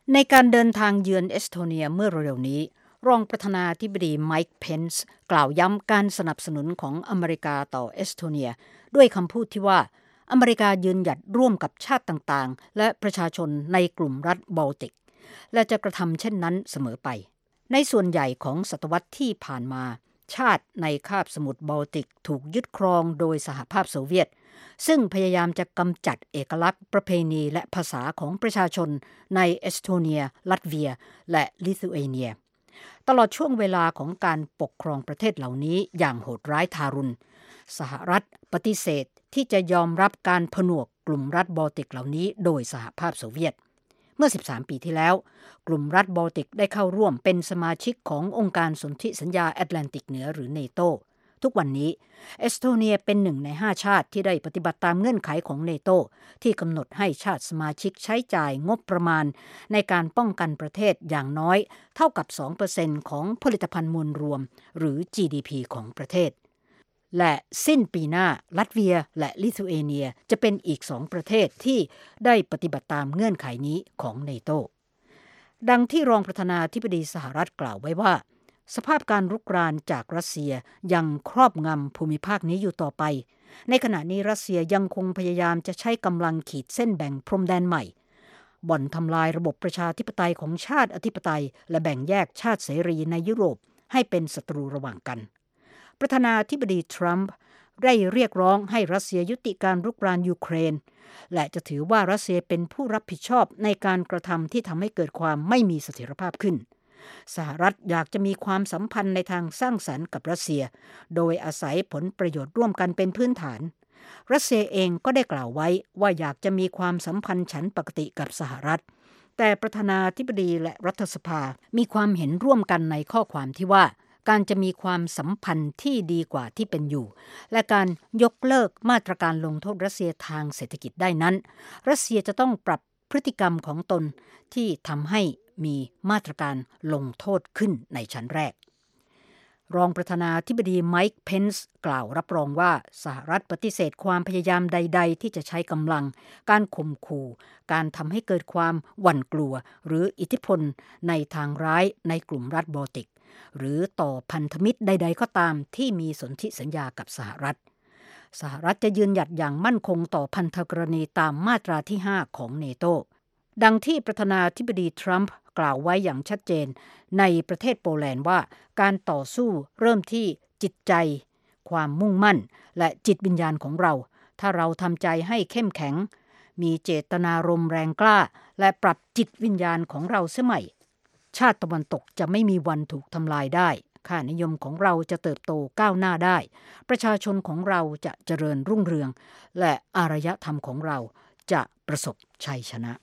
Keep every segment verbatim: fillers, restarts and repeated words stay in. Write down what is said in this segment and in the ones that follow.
ในการเดินทางเยือนเอสโตเนียเมื่อเร็วๆนี้รองประธานาธิบดีไมค์เพนซ์กล่าวย้ำการสนับสนุนของอเมริกาต่อเอสโตเนียด้วยคำพูดที่ว่าอเมริกายืนหยัดร่วมกับชาติต่างๆและประชาชนในกลุ่มรัฐบอลติกและจะกระทำเช่นนั้นเสมอไปในส่วนใหญ่ของศตวรรษที่ผ่านมาชาติในคาบสมุทรบอลติกถูกยึดครองโดยสหภาพโซเวียตซึ่งพยายามจะกำจัดเอกลักษณ์ประเพณีและภาษาของประชาชนในเอสโตเนียลัตเวียและลิทัวเอเนียตลอดช่วงเวลาของการปกครองประเทศเหล่านี้อย่างโหดร้ายทารุณสหรัฐปฏิเสธที่จะยอมรับการผนวกกลุ่มรัฐบอลติกเหล่านี้โดยสหภาพโซเวียตเมื่อสิบสามปีที่แล้วกลุ่มรัฐบอลติกได้เข้าร่วมเป็นสมาชิกขององค์การสนธิสัญญาแอตแลนติกเหนือหรือเนโตทุกวันนี้เอสโตเนียเป็นหนึ่งในห้าชาติที่ได้ปฏิบัติตามเงื่อนไขของเนโตที่กำหนดให้ชาติสมาชิกใช้จ่ายงบประมาณในการป้องกันประเทศอย่างน้อยเท่ากับ สองเปอร์เซ็นต์ ของผลิตภัณฑ์มวลรวมหรือ จี ดี พี ของประเทศและสิ้นปีหน้าลัตเวียและลิทัวเอเนียจะเป็นอีกสองประเทศที่ได้ปฏิบัติตามเงื่อนไขนี้ของเนโตดังที่รองประธานาธิบดีสหรัฐกล่าวไว้ว่าสภาพการรุกรานจากรัสเซียยังครอบงำภูมิภาคนี้อยู่ต่อไปในขณะนี้รัสเซียยังคงพยายามจะใช้กำลังขีดเส้นแบ่งพรมแดนใหม่บ่อนทำลายระบบประชาธิปไตยของชาติอธิปไตยและแบ่งแยกชาติเสรีในยุโรปให้เป็นศัตรูระหว่างกันประธานาธิบดีทรัมป์ได้เรียกร้องให้รัสเซียยุติการรุกรานยูเครนและจะถือว่ารัสเซียเป็นผู้รับผิดชอบในการกระทำที่ทำให้เกิดความไม่มีเสถียรภาพขึ้นสหรัฐอยากจะมีความสัมพันธ์ในทางสร้างสรรค์กับรัสเซียโดยอาศัยผลประโยชน์ร่วมกันเป็นพื้นฐานรัสเซียเองก็ได้กล่าวไว้ว่าอยากจะมีความสัมพันธ์ฉันปกติกับสหรัฐแต่ประธานาธิบดีและรัฐสภามีความเห็นร่วมกันในข้อความที่ว่าการจะมีความสัมพันธ์ที่ดีกว่าที่เป็นอยู่และการยกเลิกมาตรการลงโทษรัสเซียทางเศรษฐกิจได้นั้นรัสเซียจะต้องปรับพฤติกรรมของตนที่ทำให้มีมาตรการลงโทษขึ้นในชั้นแรกรองประธานาธิบดีไมค์เพนซ์กล่าวรับรองว่าสหรัฐปฏิเสธความพยายามใดๆที่จะใช้กำลังการข่มขู่การทำให้เกิดความหวั่นกลัวหรืออิทธิพลในทางร้ายในกลุ่มรัฐบอลติกหรือต่อพันธมิตรใดๆก็ตามที่มีสนธิสัญญากับสหรัฐสหรัฐจะยืนหยัดอย่างมั่นคงต่อพันธกรณีตามมาตราที่ห้าของเนโตดังที่ประธานาธิบดีทรัมป์กล่าวไว้อย่างชัดเจนในประเทศโปแลนด์ว่าการต่อสู้เริ่มที่จิตใจความมุ่งมั่นและจิตวิญญาณของเราถ้าเราทำใจให้เข้มแข็งมีเจตนารมณ์แรงกล้าและปรับจิตวิญญาณของเราเสียใหม่ชาติตะวันตกจะไม่มีวันถูกทำลายได้ค่านิยมของเราจะเติบโตก้าวหน้าได้ประชาชนของเราจะเจริญรุ่งเรืองและอารยธรรมของเราจะประสบชัยชนะ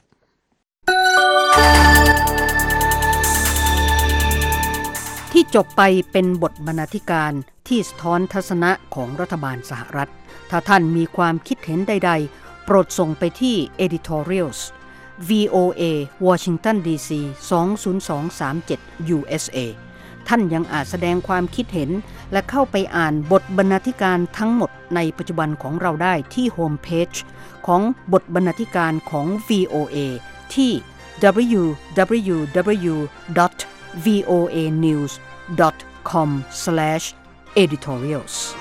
ที่จบไปเป็นบทบรรณาธิการที่สะท้อนทัศนะของรัฐบาลสหรัฐถ้าท่านมีความคิดเห็นใดๆโปรดส่งไปที่ editorials วี โอ เอ Washington ดี ซี สอง ศูนย์ สอง สาม เจ็ด ยู เอส เอ ท่านยังอาจแสดงความคิดเห็นและเข้าไปอ่านบทบรรณาธิการทั้งหมดในปัจจุบันของเราได้ที่โฮมเพจของบทบรรณาธิการของ วี โอ เอ ที่ ดับเบิลยู ดับเบิลยู ดับเบิลยู ดอท วี โอ เอ นิวส์ ดอท คอม สแลช เอดิทอเรียลส์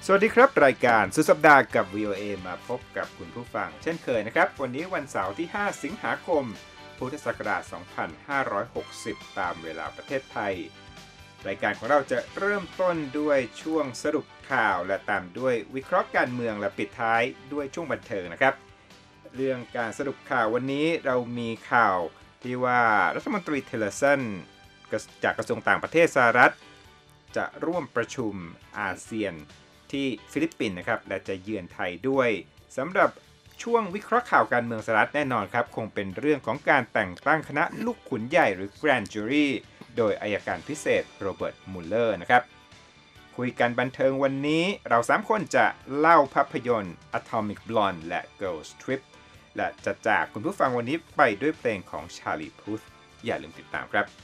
สวัสดีครับรายการสุดสัปดาห์กับ วี โอ เอ มาพบกับคุณผู้ฟังเช่นเคยนะครับวันนี้วันเสาร์ที่ห้าสิงหาคมพุทธศักราชสองพันห้าร้อยหกสิบตามเวลาประเทศไทยรายการของเราจะเริ่มต้นด้วยช่วงสรุปข่าวและตามด้วยวิเคราะห์การเมืองและปิดท้ายด้วยช่วงบันเทิงนะครับเรื่องการสรุปข่าววันนี้เรามีข่าวที่ว่ารัฐมนตรีเทเลสันจากกระทรวงต่างประเทศสหรัฐจะร่วมประชุมอาเซียนที่ฟิลิปปินส์นะครับและจะเยือนไทยด้วยสำหรับช่วงวิเคราะห์ข่าวการเมืองสหรัฐแน่นอนครับคงเป็นเรื่องของการแต่งตั้งคณะลูกขุนใหญ่หรือ Grand Jury โดยอัยการพิเศษโรเบิร์ตมุลเลอร์นะครับคุยกันบันเทิงวันนี้เราสามคนจะเล่าภาพยนตร์ Atomic Blonde และ Girls Trip และจะจากคุณผู้ฟังวันนี้ไปด้วยเพลงของ Charlie Puth อย่าลืมติดตามครับ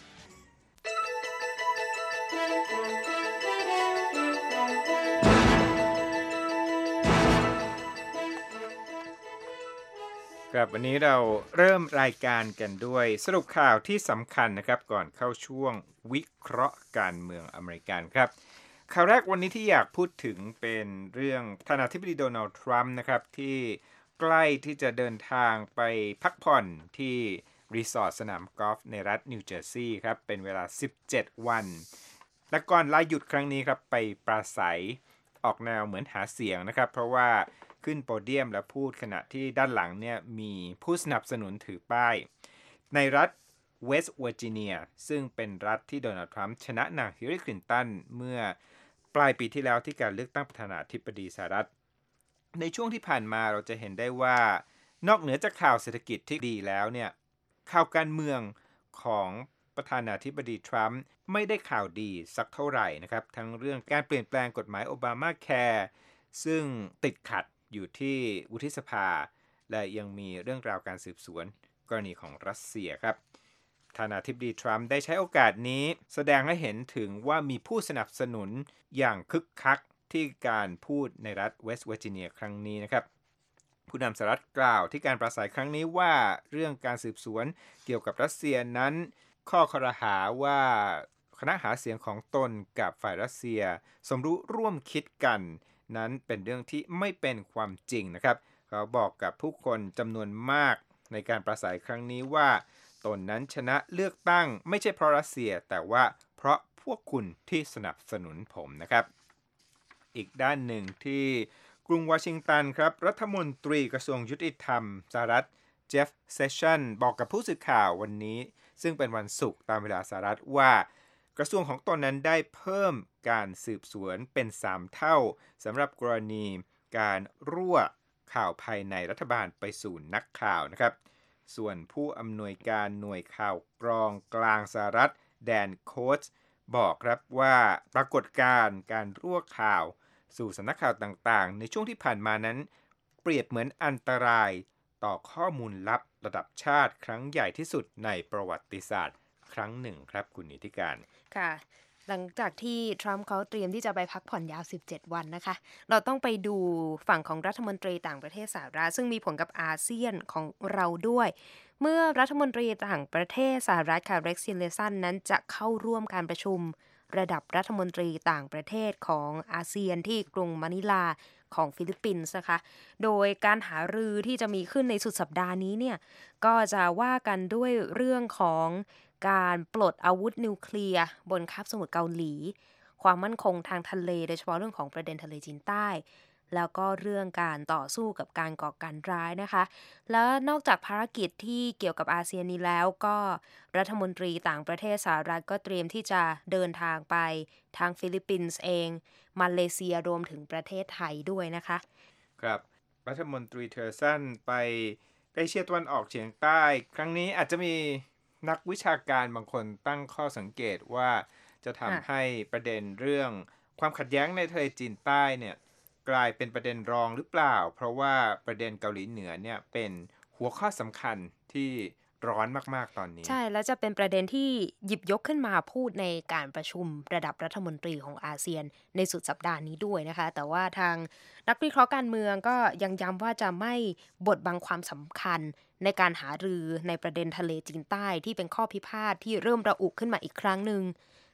ครับวันนี้เราเริ่มรายการกันด้วยสรุปข่าวที่สำคัญนะครับก่อนเข้าช่วงวิเคราะห์การเมืองอเมริกันครับข่าวแรกวันนี้ที่อยากพูดถึงเป็นเรื่องประธานาธิบดีโดนัลด์ทรัมป์นะครับที่ใกล้ที่จะเดินทางไปพักผ่อนที่รีสอร์ทสนามกอล์ฟในรัฐนิวเจอร์ซีย์ครับเป็นเวลาสิบเจ็ดวันและก่อนลาหยุดครั้งนี้ครับไปปราศัยออกแนวเหมือนหาเสียงนะครับเพราะว่าขึ้นโพเดียมและพูดขณะที่ด้านหลังเนี่ยมีผู้สนับสนุนถือป้ายในรัฐเวสต์เวอร์จิเนียซึ่งเป็นรัฐที่โดนัลด์ทรัมป์ชนะนางฮิลลารีคลินตันเมื่อปลายปีที่แล้วที่การเลือกตั้งประธานาธิบดีสหรัฐในช่วงที่ผ่านมาเราจะเห็นได้ว่านอกเหนือจากข่าวเศรษฐกิจที่ดีแล้วเนี่ยข่าวการเมืองของประธานาธิบดีทรัมป์ไม่ได้ข่าวดีสักเท่าไหร่นะครับทั้งเรื่องการเปลี่ยนแปลงกฎหมายโอบามาแคร์ซึ่งติดขัดอยู่ที่วุฒิสภาและยังมีเรื่องราวการสืบสวนกรณีของรัสเซียครับประธานาธิบดีทรัมป์ได้ใช้โอกาสนี้แสดงให้เห็นถึงว่ามีผู้สนับสนุนอย่างคึกคักที่การพูดในรัฐเวสต์เวอร์จิเนียครั้งนี้นะครับผู้นำสหรัฐกล่าวที่การปราศัยครั้งนี้ว่าเรื่องการสืบสวนเกี่ยวกับรัสเซียนั้นข้อครหาว่าคณะหาเสียงของตนกับฝ่ายรัสเซียสมรู้ร่วมคิดกันนั้นเป็นเรื่องที่ไม่เป็นความจริงนะครับเขาบอกกับผู้คนจำนวนมากในการปราศัยครั้งนี้ว่าตนนั้นชนะเลือกตั้งไม่ใช่เพราะรัสเซียแต่ว่าเพราะพวกคุณที่สนับสนุนผมนะครับอีกด้านหนึ่งที่กรุงวอชิงตันครับรัฐมนตรีกระทรวงยุติธรรมสหรัฐเจฟเซสชันบอกกับผู้สื่อข่าววันนี้ซึ่งเป็นวันศุกร์ตามเวลาสหรัฐว่ากระทรวงของตนนั้นได้เพิ่มการสืบสวนเป็นสามเท่าสำหรับกรณีการรั่วข่าวภายในรัฐบาลไปสู่นักข่าวนะครับส่วนผู้อำนวยการหน่วยข่าวกรองกลางสหรัฐแดนโคชบอกครับว่าปรากฏการณ์การรั่วข่าวสู่สำนักข่าวต่างๆในช่วงที่ผ่านมานั้นเปรียบเหมือนอันตรายต่อข้อมูลลับระดับชาติครั้งใหญ่ที่สุดในประวัติศาสตร์ครั้งหนึ่งครับคุณนิติการค่ะหลังจากที่ทรัมป์เขาเตรียมที่จะไปพักผ่อนยาวสิบเจ็ดวันนะคะเราต้องไปดูฝั่งของรัฐมนตรีต่างประเทศสหรัฐซึ่งมีผลกับอาเซียนของเราด้วยเมื่อรัฐมนตรีต่างประเทศสหรัฐค่ะเร็กซ์ ทิเลสันนั้นจะเข้าร่วมการประชุมระดับรัฐมนตรีต่างประเทศของอาเซียนที่กรุงมะนิลาของฟิลิปปินส์นะคะโดยการหารือที่จะมีขึ้นในสุดสัปดาห์นี้เนี่ยก็จะว่ากันด้วยเรื่องของการปลดอาวุธนิวเคลียร์บนคาบสมุทรเกาหลีความมั่นคงทางทะเลโดยเฉพาะเรื่องของประเด็นทะเลจีนใต้แล้วก็เรื่องการต่อสู้กับการก่อการร้ายนะคะแล้วนอกจากภารกิจที่เกี่ยวกับอาเซียนนี้แล้วก็รัฐมนตรีต่างประเทศสหรัฐก็เตรียมที่จะเดินทางไปทางฟิลิปปินส์เองมาเลเซียรวมถึงประเทศไทยด้วยนะคะครับรัฐมนตรีเทอร์สันไปเอเชียตะวันออกเฉียงใต้ครั้งนี้อาจจะมีนักวิชาการบางคนตั้งข้อสังเกตว่าจะทำให้ประเด็นเรื่องความขัดแย้งในทะเลจีนใต้เนี่ยกลายเป็นประเด็นรองหรือเปล่าเพราะว่าประเด็นเกาหลีเหนือเนี่ยเป็นหัวข้อสำคัญที่ร้อนมากๆตอนนี้ใช่แล้วจะเป็นประเด็นที่หยิบยกขึ้นมาพูดในการประชุมระดับรัฐมนตรีของอาเซียนในสุดสัปดาห์นี้ด้วยนะคะแต่ว่าทางนักวิเคราะห์การเมืองก็ยังย้ำว่าจะไม่บดบังความสำคัญในการหารือในประเด็นทะเลจีนใต้ที่เป็นข้อพิพาทที่เริ่มระอุขึ้นมาอีกครั้งหนึ่ง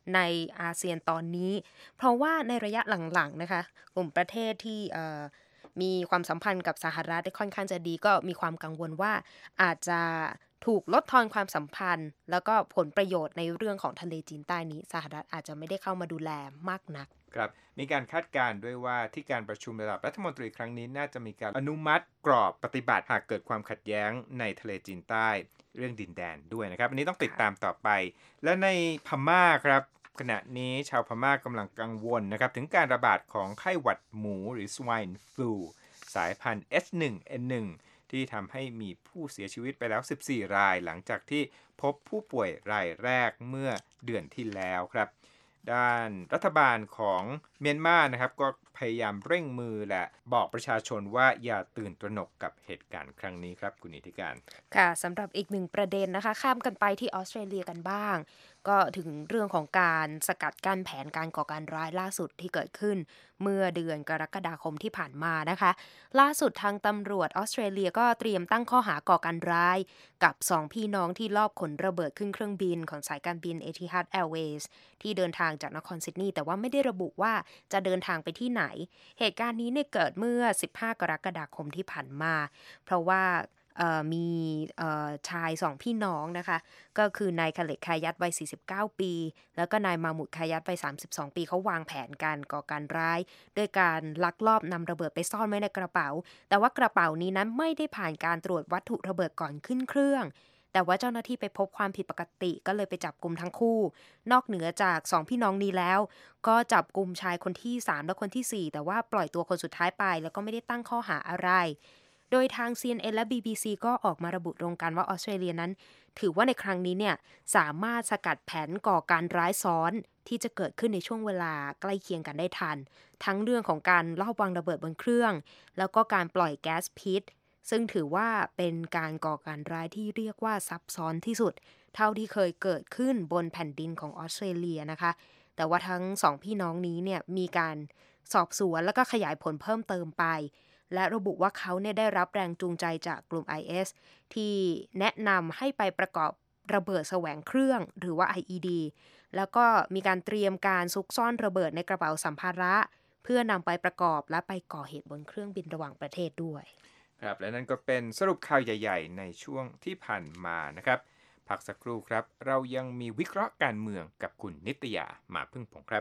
ในอาเซียนตอนนี้เพราะว่าในระยะหลังๆนะคะกลุ่มประเทศที่มีความสัมพันธ์กับสหรัฐได้ค่อนข้างจะดีก็มีความกังวลว่าอาจจะถูกลดทอนความสัมพันธ์แล้วก็ผลประโยชน์ในเรื่องของทะเลจีนใต้นี้สหรัฐอาจจะไม่ได้เข้ามาดูแลมากนักครับมีการคาดการณ์ด้วยว่าที่การประชุมระดับรัฐมนตรีครั้งนี้น่าจะมีการอนุมัติกรอบปฏิบัติหากเกิดความขัดแย้งในทะเลจีนใต้เรื่องดินแดนด้วยนะครับอันนี้ต้องติดตามต่อไปและในพม่าครับขณะนี้ชาวพม่ากำลังกังวลนะครับถึงการระบาดของไข้หวัดหมูหรือ Swine Flu สายพันธุ์ เอช วัน เอ็น วัน ที่ทำให้มีผู้เสียชีวิตไปแล้วสิบสี่รายหลังจากที่พบผู้ป่วยรายแรกเมื่อเดือนที่แล้วครับด้านรัฐบาลของเมียนมานะครับก็พยายามเร่งมือและบอกประชาชนว่าอย่าตื่นตระหนกกับเหตุการณ์ครั้งนี้ครับคุณนิติการค่ะสำหรับอีกหนึ่งประเด็นนะคะข้ามกันไปที่ออสเตรเลียกันบ้างก็ถึงเรื่องของการสกัดกั้นแผนการก่อการร้ายล่าสุดที่เกิดขึ้นเมื่อเดือนกรกฎาคมที่ผ่านมานะคะล่าสุดทางตำรวจออสเตรเลียก็เตรียมตั้งข้อหาก่อการร้ายกับสองพี่น้องที่ลอบขนระเบิดขึ้นเครื่องบินของสายการบิน Etihad Airways ที่เดินทางจากนครซิดนีย์แต่ว่าไม่ได้ระบุว่าจะเดินทางไปที่ไหนเหตุการณ์นี้เนี่ยเกิดเมื่อสิบห้ากรกฎาคมที่ผ่านมาเพราะว่ามีชายสองพี่น้องนะคะก็คือนายคาเลตคายัตวัยสี่สิบเก้าปีแล้วก็นายมามุดคายัตวัยสามสิบสองปีเขาวางแผนการก่อการร้ายด้วยการลักลอบนำระเบิดไปซ่อนไว้ในกระเป๋าแต่ว่ากระเป๋านี้นั้นไม่ได้ผ่านการตรวจวัตถุระเบิดก่อนขึ้นเครื่องแต่ว่าเจ้าหน้าที่ไปพบความผิดปกติก็เลยไปจับกุมทั้งคู่นอกเหนือจากสองพี่น้องนี้แล้วก็จับกุมชายคนที่สามและคนที่สี่แต่ว่าปล่อยตัวคนสุดท้ายไปแล้วก็ไม่ได้ตั้งข้อหาอะไรโดยทาง ซี เอ็น เอ็น และ บี บี ซี ก็ออกมาระบุตรงกันว่าออสเตรเลียนั้นถือว่าในครั้งนี้เนี่ยสามารถสกัดแผนก่อการร้ายซ้อนที่จะเกิดขึ้นในช่วงเวลาใกล้เคียงกันได้ทันทั้งเรื่องของการลอบวางระเบิดบนเครื่องแล้วก็การปล่อยแก๊สพิษซึ่งถือว่าเป็นการก่อการร้ายที่เรียกว่าซับซ้อนที่สุดเท่าที่เคยเกิดขึ้นบนแผ่นดินของออสเตรเลียนะคะแต่ว่าทั้งสองพี่น้องนี้เนี่ยมีการสอบสวนแล้วก็ขยายผลเพิ่มเติมไปและระบุว่าเขาเนี่ยได้รับแรงจูงใจจากกลุ่ม ไอ เอส ที่แนะนำให้ไปประกอบระเบิดแสวงเครื่องหรือว่า ไอ อี ดี แล้วก็มีการเตรียมการซุกซ่อนระเบิดในกระเป๋าสัมภาระเพื่อนำไปประกอบและไปก่อเหตุบนเครื่องบินระหว่างประเทศด้วยครับและนั่นก็เป็นสรุปข่าวใหญ่ๆในช่วงที่ผ่านมานะครับพักสักครู่ครับเรายังมีวิเคราะห์การเมืองกับคุณนิตยามาพึ่งผงครับ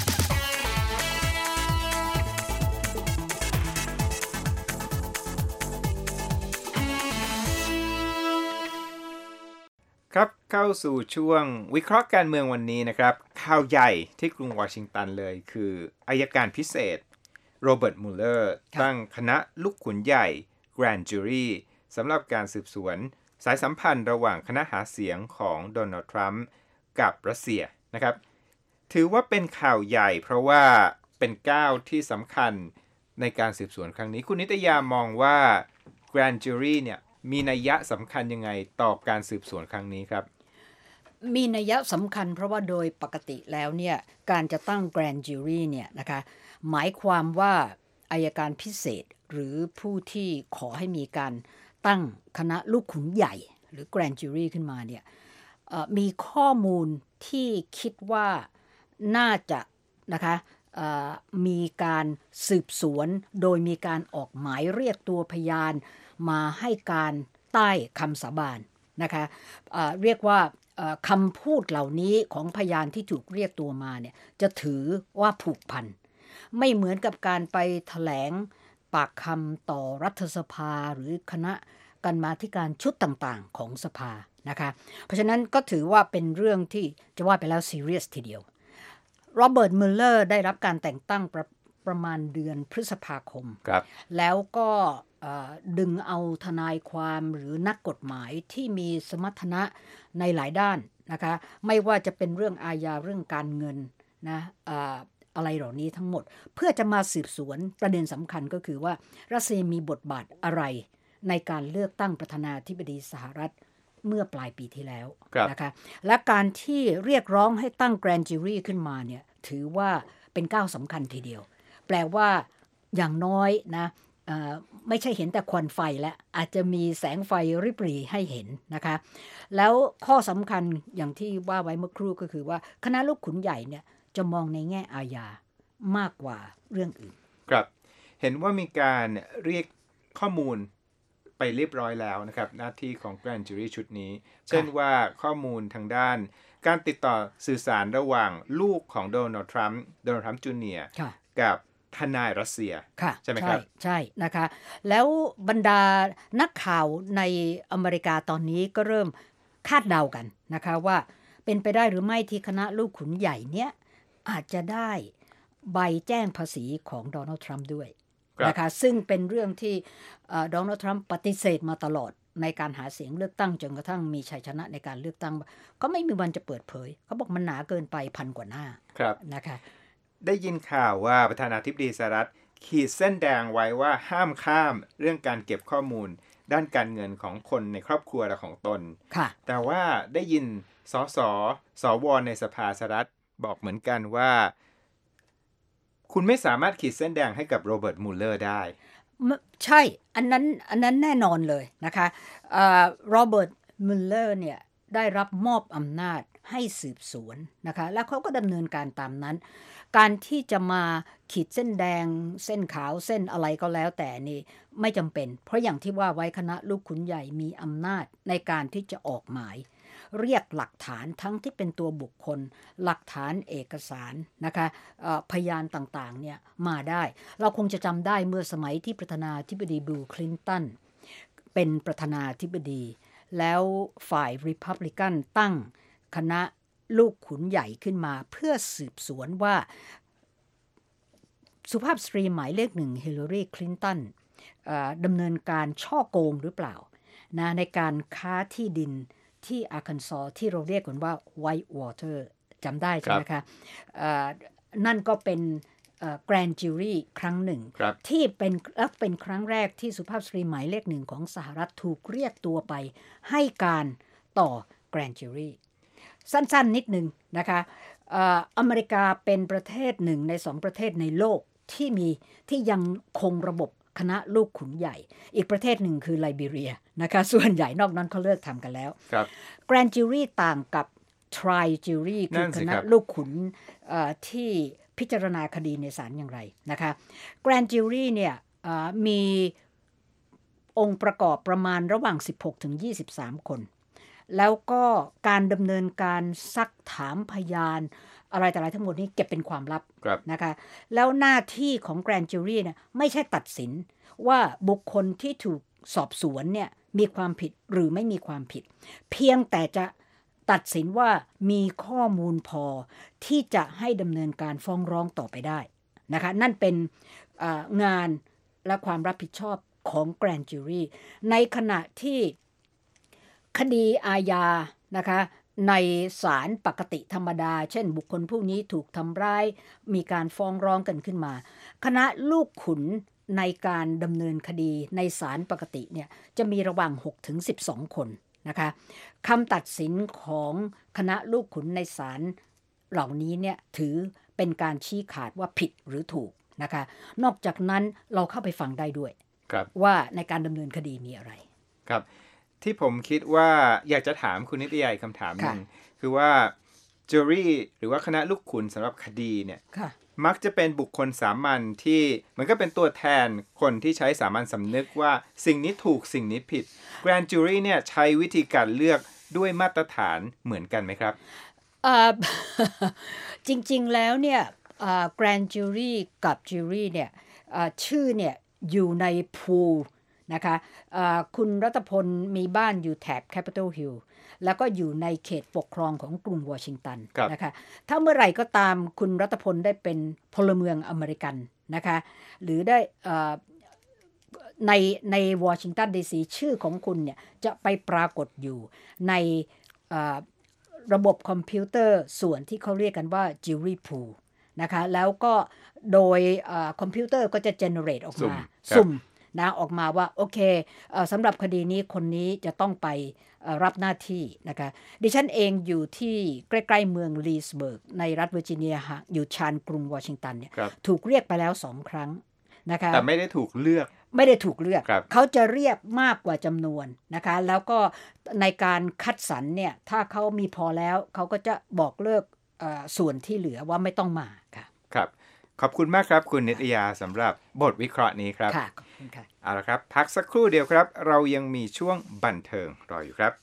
ครับเข้าสู่ช่วงวิเคราะห์การเมืองวันนี้นะครับข่าวใหญ่ที่กรุงวอชิงตันเลยคืออัยการพิเศษโรเบิร์ตมูลเลอร์ตั้งคณะลูกขุนใหญ่ Grand Jury สำหรับการสืบสวนสายสัมพันธ์ระหว่างคณะหาเสียงของโดนัลด์ทรัมป์กับรัสเซียนะครับถือว่าเป็นข่าวใหญ่เพราะว่าเป็นก้าวที่สำคัญในการสืบสวนครั้งนี้คุณนิตยามองว่า Grand Jury เนี่ยมีนัยยะสำคัญยังไงต่อการสืบสวนครั้งนี้ครับมีนัยยะสำคัญเพราะว่าโดยปกติแล้วเนี่ยการจะตั้ง Grand Jury เนี่ยนะคะหมายความว่าอัยการพิเศษหรือผู้ที่ขอให้มีการตั้งคณะลูกขุนใหญ่หรือ Grand Jury ขึ้นมาเนี่ยมีข้อมูลที่คิดว่าน่าจะนะคะมีการสืบสวนโดยมีการออกหมายเรียกตัวพยานมาให้การใต้คำสาบานนะคะเอ่อเรียกว่าคำพูดเหล่านี้ของพยานที่ถูกเรียกตัวมาเนี่ยจะถือว่าผูกพันไม่เหมือนกับการไปแถลงปากคำต่อรัฐสภาหรือคณะกรรมาธิการชุดต่างๆของสภานะคะเพราะฉะนั้นก็ถือว่าเป็นเรื่องที่จะว่าไปแล้วซีเรียสทีเดียวโรเบิร์ตมิลเลอร์ได้รับการแต่งตั้งประประมาณเดือนพฤษภาคมแล้วก็ดึงเอาทนายความหรือนักกฎหมายที่มีสมรรถนะในหลายด้านนะคะไม่ว่าจะเป็นเรื่องอาญาเรื่องการเงินนะอะไรเหล่านี้ทั้งหมดเพื่อจะมาสืบสวนประเด็นสำคัญก็คือว่ารัสเซียมีบทบาทอะไรในการเลือกตั้งประธานาธิบดีสหรัฐเมื่อปลายปีที่แล้วนะคะและการที่เรียกร้องให้ตั้ง Grand Jury ขึ้นมาเนี่ยถือว่าเป็นก้าวสำคัญทีเดียวแปลว่าอย่างน้อยนะไม่ใช่เห็นแต่ควันไฟและอาจจะมีแสงไฟริบหรี่ให้เห็นนะคะแล้วข้อสำคัญอย่างที่ว่าไว้เมื่อครู่ก็คือว่าคณะลูกขุนใหญ่เนี่ยจะมองในแง่อาญามากกว่าเรื่องอื่นครับเห็นว่ามีการเรียกข้อมูลไปเรียบร้อยแล้วนะครับหน้าที่ของ Grand Jury ชุดนี้เช่นว่าข้อมูลทางด้านการติดต่อสื่อสารระหว่างลูกของโดนัลด์ทรัมป์โดนัลด์ทรัมป์จูเนียร์กับทนายรัสเซียใช่ไหมครับใช่นะคะแล้วบรรดานักข่าวในอเมริกาตอนนี้ก็เริ่มคาดเดากันนะคะว่าเป็นไปได้หรือไม่ที่คณะลูกขุนใหญ่เนี้ยอาจจะได้ใบแจ้งภาษีของโดนัลด์ทรัมป์ด้วยนะคะซึ่งเป็นเรื่องที่โดนัลด์ทรัมป์ปฏิเสธมาตลอดในการหาเสียงเลือกตั้งจนกระทั่งมีชัยชนะในการเลือกตั้งก็ไม่มีวันจะเปิดเผยเขาบอกมันหนาเกินไปพันกว่าหน้านะคะได้ยินข่าวว่าประธานาธิบดีสหรัฐขีดเส้นแดงไว้ว่าห้ามข้ามเรื่องการเก็บข้อมูลด้านการเงินของคนในครอบครัวและของตนแต่ว่าได้ยินสสสวในสภาสหรัฐบอกเหมือนกันว่าคุณไม่สามารถขีดเส้นแดงให้กับโรเบิร์ตมูลเลอร์ได้ใช่อันนั้นอันนั้นแน่นอนเลยนะคะโรเบิร์ตมูลเลอร์เนี่ยได้รับมอบอำนาจให้สืบสวนนะคะแล้วเขาก็ดำเนินการตามนั้นการที่จะมาขีดเส้นแดงเส้นขาวเส้นอะไรก็แล้วแต่นี่ไม่จำเป็นเพราะอย่างที่ว่าไว้คณะลูกขุนใหญ่มีอำนาจในการที่จะออกหมายเรียกหลักฐานทั้งที่เป็นตัวบุคคลหลักฐานเอกสารนะคะพยานต่างๆเนี่ยมาได้เราคงจะจำได้เมื่อสมัยที่ประธานาธิบดีบิลคลินตันเป็นประธานาธิบดีแล้วฝ่ายริพับลิกันตั้งคณะลูกขุนใหญ่ขึ้นมาเพื่อสืบสวนว่าสุภาพสตรีหมายเลขหนึ่งฮิลลารีคลินตันดำเนินการช่อโกงหรือเปล่านะในการค้าที่ดินที่อาร์คันซอสที่เราเรียกกันว่าไวท์วอเตอร์จำได้ใช่ไหมคะนั่นก็เป็นแกรนด์จูรี่ครั้งหนึ่งที่เป็นและเป็นครั้งแรกที่สุภาพสตรีหมายเลขหนึ่งของสหรัฐถูกเรียกตัวไปให้การต่อแกรนด์จูรี่สั้นๆนิดนึงนะคะอเมริกาเป็นประเทศหนึ่งในสองประเทศในโลกที่มีที่ยังคงระบบคณะลูกขุนใหญ่อีกประเทศหนึ่งคือไลบีเรียนะคะส่วนใหญ่นอกนั้นเขาเลิกทำกันแล้วแกรนด์จูรี่ต่างกับทริจูรี่คือคณะลูกขุนที่พิจารณาคดีในศาลอย่างไรนะคะแกรนด์จูรี่เนี่ยมีองค์ประกอบประมาณระหว่างสิบหกถึงยี่สิบสามคนแล้วก็การดำเนินการซักถามพยานอะไรแต่อะไรทั้งหมดนี้เก็บเป็นความลับนะคะแล้วหน้าที่ของแกรนด์จูรี่เนี่ยไม่ใช่ตัดสินว่าบุคคลที่ถูกสอบสวนเนี่ยมีความผิดหรือไม่มีความผิดเพียงแต่จะตัดสินว่ามีข้อมูลพอที่จะให้ดำเนินการฟ้องร้องต่อไปได้นะคะนั่นเป็นงานและความรับผิดชอบของแกรนด์จูรี่ในขณะที่คดีอาญานะคะในศาลปกติธรรมดาเช่นบุคคลผู้นี้ถูกทำร้ายมีการฟ้องร้องกันขึ้นมาคณะลูกขุนในการดำเนินคดีในศาลปกติเนี่ยจะมีระหว่าง หกถึงสิบสอง คนนะคะคำตัดสินของคณะลูกขุนในศาลเหล่านี้เนี่ยถือเป็นการชี้ขาดว่าผิดหรือถูกนะคะนอกจากนั้นเราเข้าไปฟังได้ด้วยว่าในการดำเนินคดีมีอะไรครับที่ผมคิดว่าอยากจะถามคุณนิตยาอีกคำถามหนึ่งคือว่าจูรี่หรือว่าคณะลูกขุนสำหรับคดีเนี่ยมักจะเป็นบุคคลสามัญที่มันก็เป็นตัวแทนคนที่ใช้สามัญสำนึกว่าสิ่งนี้ถูกสิ่งนี้ผิด Grand Jury เนี่ยใช้วิธีการเลือกด้วยมาตรฐานเหมือนกันไหมครับจริงๆแล้วเนี่ย Grand Jury กับ Jury เนี่ยชื่อเนี่ยอยู่ในพูลนะคะคุณรัตพลมีบ้านอยู่แถบ Capitol Hill แล้วก็อยู่ในเขตปกครองของกรุงวอชิงตันนะคะถ้าเมื่อไหร่ก็ตามคุณรัตพลได้เป็นพลเมืองอเมริกันนะคะหรือได้ในในวอชิงตันดีซีชื่อของคุณเนี่ยจะไปปรากฏอยู่ในระบบคอมพิวเตอร์ส่วนที่เขาเรียกกันว่า Jury Pool นะคะแล้วก็โดยคอมพิวเตอร์ก็จะ generate ออกมาสุ่มนะออกมาว่าโอเคเอ่อสำหรับคดีนี้คนนี้จะต้องไปรับหน้าที่นะคะดิฉันเองอยู่ที่ใกล้ๆเมืองลีสเบิร์กในรัฐเวอร์จิเนียอยู่ชานกรุงวอชิงตันเนี่ยถูกเรียกไปแล้วสองครั้งนะคะแต่ไม่ได้ถูกเลือกไม่ได้ถูกเลือกครับเขาจะเรียกมากกว่าจำนวนนะคะแล้วก็ในการคัดสรรเนี่ยถ้าเขามีพอแล้วเขาก็จะบอกเลิกเอ่อส่วนที่เหลือว่าไม่ต้องมาค่ะครับขอบคุณมากครับคุณนิตยาสำหรับบทวิเคราะห์นี้ครับค่ะขอบคุณค่ะเอาละครับพักสักครู่เดียวครับเรายังมีช่วงบันเทิงรออยู่ครับ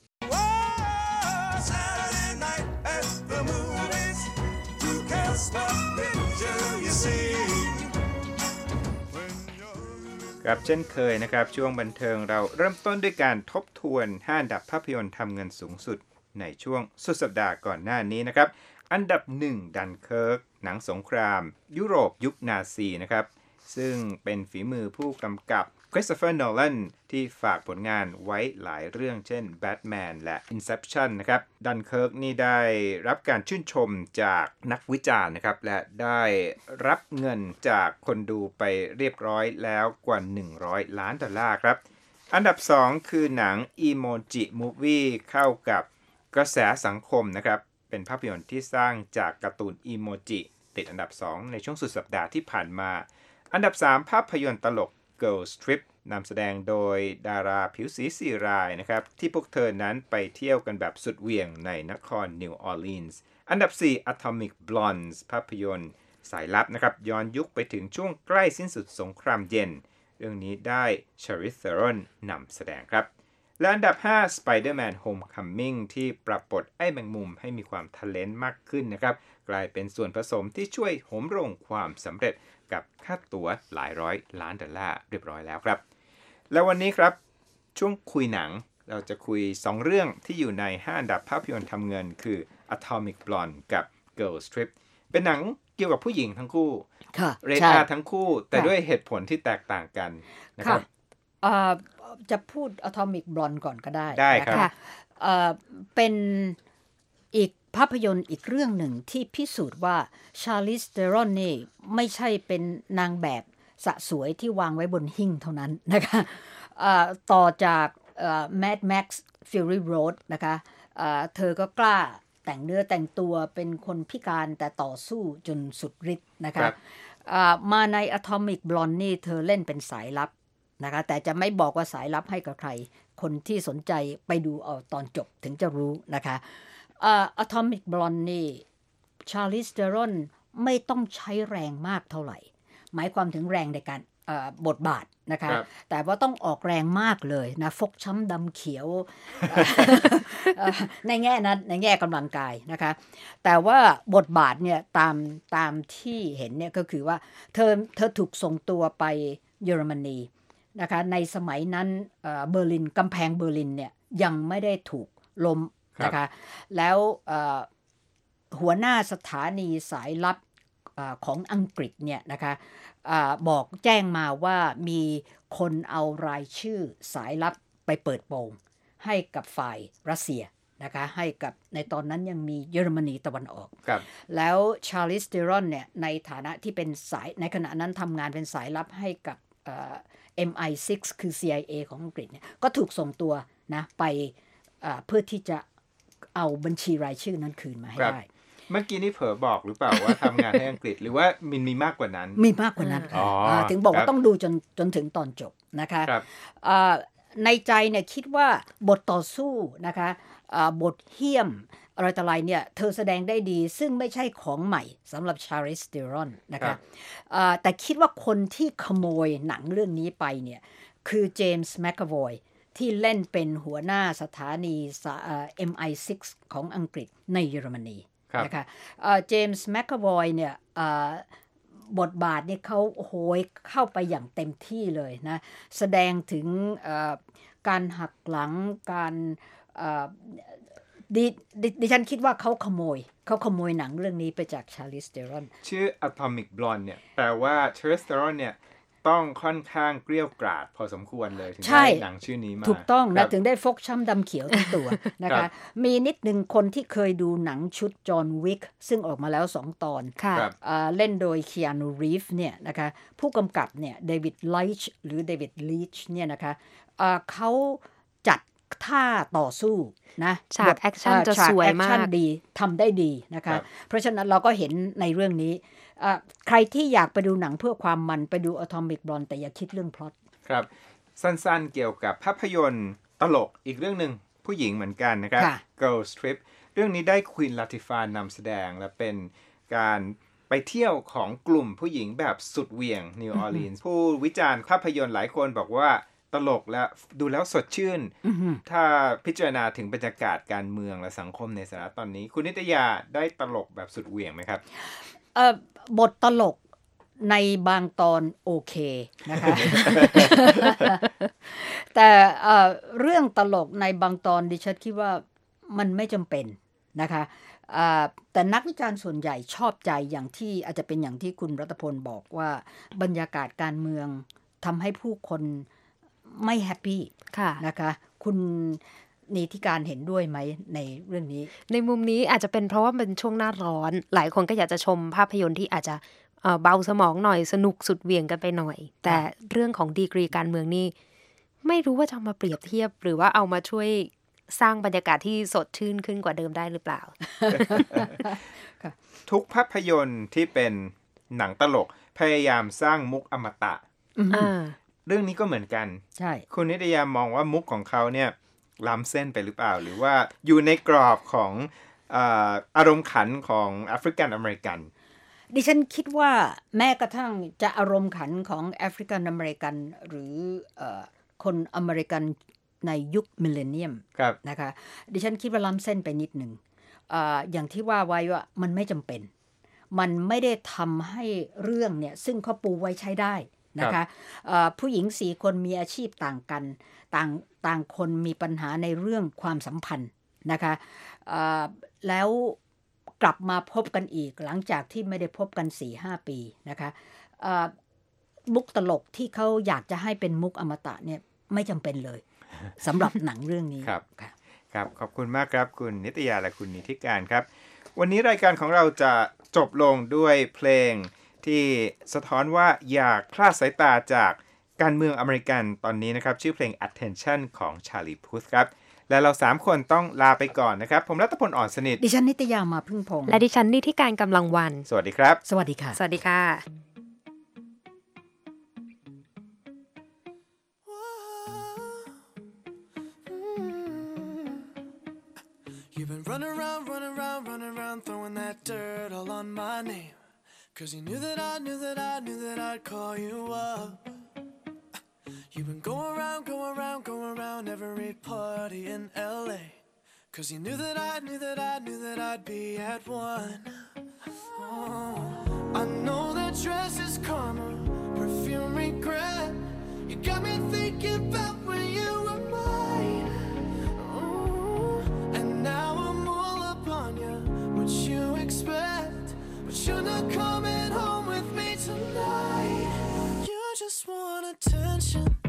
ครับเช่นเคยนะครับช่วงบันเทิงเราเริ่มต้นด้วยการทบทวนห้าอันดับภาพยนตร์ทำเงินสูงสุดในช่วงสุดสัปดาห์ก่อนหน้านี้นะครับอันดับหนึ่งดันเคิร์กหนังสงครามยุโรปยุคนาซีนะครับซึ่งเป็นฝีมือผู้กำกับคริสโตเฟอร์โนแลนที่ฝากผลงานไว้หลายเรื่องเช่น Batman และ Inception นะครับดันเคิร์กนี่ได้รับการชื่นชมจากนักวิจารณ์นะครับและได้รับเงินจากคนดูไปเรียบร้อยแล้วกว่าหนึ่งร้อยล้านดอลลาร์ครับอันดับสองคือหนัง Emoji Movie เข้ากับกระแสสังคมนะครับเป็นภาพยนตร์ที่สร้างจากการ์ตูนอีโมจิติดอันดับสองในช่วงสุดสัปดาห์ที่ผ่านมาอันดับสามภาพยนตร์ตลก Girls Trip นำแสดงโดยดาราผิวสีสี่รายนะครับที่พวกเธอนั้นไปเที่ยวกันแบบสุดเหวี่ยงในนครนิวออร์ลีนส์อันดับสี่ Atomic Blondes ภาพยนตร์สายลับนะครับย้อนยุคไปถึงช่วงใกล้สิ้นสุดสงครามเย็นเรื่องนี้ได้ Charlize Theron นำแสดงครับและอันดับห้า Spider-Man Homecoming ที่ปรับปลดไอ้แมงมุมให้มีความทะเลนต์มากขึ้นนะครับกลายเป็นส่วนผสมที่ช่วยโหมโรงความสำเร็จกับค่าตั๋วหลายร้อยล้านดอลลาร์เรียบร้อยแล้วครับแล้ววันนี้ครับช่วงคุยหนังเราจะคุยสองเรื่องที่อยู่ในห้าอันดับภาพยนตร์ทำเงินคือ Atomic Blonde กับ Girls Trip เป็นหนังเกี่ยวกับผู้หญิงทั้งคู่เรท อาร์ ทั้งคู่แต่ด้วยเหตุผลที่แตกต่างกันนะครับจะพูด Atomic Blonde ก่อนก็ได้ได้ครับเป็นอีกภาพยนตร์อีกเรื่องหนึ่งที่พิสูจน์ว่า Charlize Theron นี่ไม่ใช่เป็นนางแบบสะสวยที่วางไว้บนหิ้งเท่านั้นนะคะต่อจาก Mad Max Fury Road นะคะเธอก็กล้าแต่งเนื้อแต่งตัวเป็นคนพิการแต่ต่อสู้จนสุดฤทธิ์นะคะมาใน Atomic Blonde นี่เธอเล่นเป็นสายลับนะคะแต่จะไม่บอกว่าสายลับให้กับใครคนที่สนใจไปดูเอาตอนจบถึงจะรู้นะคะUh, Atomic Blonde นี่ Charlize Theron ไม่ต้องใช้แรงมากเท่าไหร่หมายความถึงแรงในการบทบาทนะคะแต่ว่าต้องออกแรงมากเลยนะฟกช้ำดำเขียว ในแง่นั้นในแง่กำลังกายนะคะแต่ว่าบทบาทเนี่ยตามตามที่เห็นเนี่ยก็คือว่าเธอเธอถูกส่งตัวไปเยอรมนีนะคะในสมัยนั้นเบอร์ลินกำแพงเบอร์ลินเนี่ยยังไม่ได้ถูกล้มนะคะแล้วหัวหน้าสถานีสายลับของอังกฤษเนี่ยนะคะบอกแจ้งมาว่ามีคนเอารายชื่อสายลับไปเปิดโปงให้กับฝ่ายรัสเซียนะคะให้กับในตอนนั้นยังมีเยอรมนีตะวันออกแล้ว Charlize Theron เนี่ยในฐานะที่เป็นสายในขณะนั้นทำงานเป็นสายลับให้กับ เอ็ม ไอ ซิกซ์ คือ ซี ไอ เอ ของอังกฤษเนี่ยก็ถูกส่งตัวนะไปเพื่อที่จะเอาบัญชีรายชื่อนั้นคืนมาให้ได้เมื่อกี้นี่เผลอบอกหรือเปล่าว่าทำงานให้อังกฤษหรือว่ามันมีมากกว่านั้นมีมากกว่านั้นถึงบอกว่าต้องดูจนจนถึงตอนจบนะคะในใจเนี่ยคิดว่าบทต่อสู้นะคะบทเหี้ยมอะไรต่ออะไรเนี่ยเธอแสดงได้ดีซึ่งไม่ใช่ของใหม่สำหรับ Charlize Theron นะคะแต่คิดว่าคนที่ขโมยหนังเรื่องนี้ไปเนี่ยคือเจมส์แมคอวอยที่เล่นเป็นหัวหน้าสถานี เอ็ม ไอ ซิกซ์ ของอังกฤษในเยอรมนีนะคะเจมส์แมคอวอยเนี่ยบทบาทนี่เขาโหยเข้าไปอย่างเต็มที่เลยนะแสดงถึงการหักหลังการดิดิฉันคิดว่าเขาขโมยเขาขโมยหนังเรื่องนี้ไปจาก Charlize Theron ชื่อ Atomic Blonde เนี่ยแปลว่า Charlize Theron เนี่ยต้องค่อนข้างเกรี้ยวกราดพอสมควรเลยถึงได้หนังชื่อนี้มาถูกต้องนะถึงได้ฟกช้ำดำเขียวทั้งตัวนะคะมีนิดนึงคนที่เคยดูหนังชุดจอห์นวิกซึ่งออกมาแล้วสองตอนเล่นโดยคีอานูรีฟเนี่ยนะคะผู้กำกับเนี่ยเดวิดไลช์หรือเดวิดลีชเนี่ยนะคะเขาจัดท่าต่อสู้นะฉากแอคชั่นจะสวยมากดีทำได้ดีนะคะเพราะฉะนั้นเราก็เห็นในเรื่องนี้ใครที่อยากไปดูหนังเพื่อความมันไปดู Atomic Blonde แต่อย่าคิดเรื่องพล็อตครับสั้นๆเกี่ยวกับภาพยนตร์ตลกอีกเรื่องหนึ่งผู้หญิงเหมือนกันนะครับ Girls Trip เรื่องนี้ได้ควีนลาติฟานนำแสดงและเป็นการไปเที่ยวของกลุ่มผู้หญิงแบบสุดเหวี่ยงนิวออร์ลีนส์ผู้วิจารณ์ภาพยนตร์หลายคนบอกว่าตลกและดูแล้วสดชื่นถ้าพิจารณาถึงบรรยากาศการเมืองและสังคมในสหรัฐตอนนี้คุณนิตยาได้ตลกแบบสุดเหวี่ยงไหมครับเอ่อบทตลกในบางตอนโอเคนะคะ แต่เอ่อเรื่องตลกในบางตอนดิฉันคิดว่ามันไม่จำเป็นนะคะแต่นักวิจารณ์ส่วนใหญ่ชอบใจอย่างที่อาจจะเป็นอย่างที่คุณรัตพลบอกว่าบรรยากาศการเมืองทำให้ผู้คนไม่แฮปปี้นะคะคุณนิติการเห็นด้วยไหมในเรื่องนี้ในมุมนี้อาจจะเป็นเพราะว่าเป็นช่วงหน้าร้อนหลายคนก็อยากจะชมภาพยนตร์ที่อาจจะเบาสมองหน่อยสนุกสุดเหวี่ยงกันไปหน่อยแต่เรื่องของดีกรีการเมืองนี่ไม่รู้ว่าจะมาเปรียบเทียบหรือว่าเอามาช่วยสร้างบรรยากาศที่สดชื่นขึ้นกว่าเดิมได้หรือเปล่าทุกภาพยนตร์ที่เป็นหนังตลกพยายามสร้างมุกอมตะเรื่องนี้ก็เหมือนกันใช่คุณนิตยามองว่ามุกของเขาเนี่ยล้ำเส้นไปหรือเปล่าหรือว่าอยู่ในกรอบของอ่าอารมณ์ขันของแอฟริกันอเมริกันดิฉันคิดว่าแม้กระทั่งจะอารมณ์ขันของแอฟริกันอเมริกันหรือเอ่อคนอเมริกันในยุคมิลเลนเนียมนะคะดิฉันคิดว่าล้ำเส้นไปนิดหนึ่ง อ, อย่างที่ว่าไว้ว่ามันไม่จำเป็นมันไม่ได้ทำให้เรื่องเนี่ยซึ่งเขาปูไว้ใช้ได้นะคะผู้หญิงสี่คนมีอาชีพต่างกันต่างต่างคนมีปัญหาในเรื่องความสัมพันธ์นะคะแล้วกลับมาพบกันอีกหลังจากที่ไม่ได้พบกัน สี่ห้า ปีนะคะมุกตลกที่เขาอยากจะให้เป็นมุกอมตะเนี่ยไม่จำเป็นเลยสำหรับหนังเรื่องนี้ครับครับขอบคุณมากครับคุณนิตยาและคุณนิติการครับวันนี้รายการของเราจะจบลงด้วยเพลงที่สะท้อนว่าอย่าคลาดสายตาจากการเมืองอเมริกันตอนนี้นะครับชื่อเพลง Attention ของ Charlie Puth ครับและเราสามคนต้องลาไปก่อนนะครับผมรัตพลอ่อนสนิทดิฉันนิตยามาพึ่งพงษ์และดิฉันนิติการกำลังวันสวัสดีครับสวัสดีค่ะสวัสดีค่ะ You've been running around, running around, running around, throwing that dirt all on my name. Cause you knew that I knew that I knew that I'd call you up. You've been going around, going around, going around every party in L A. Cause you knew that I knew that I knew that I'd be at one. Oh, I know that dress is karma, perfume regret. You got me thinking about when you were mine. Oh, and now I'm all up on you. What you expect? But you're not coming home with me tonight. You just want attention.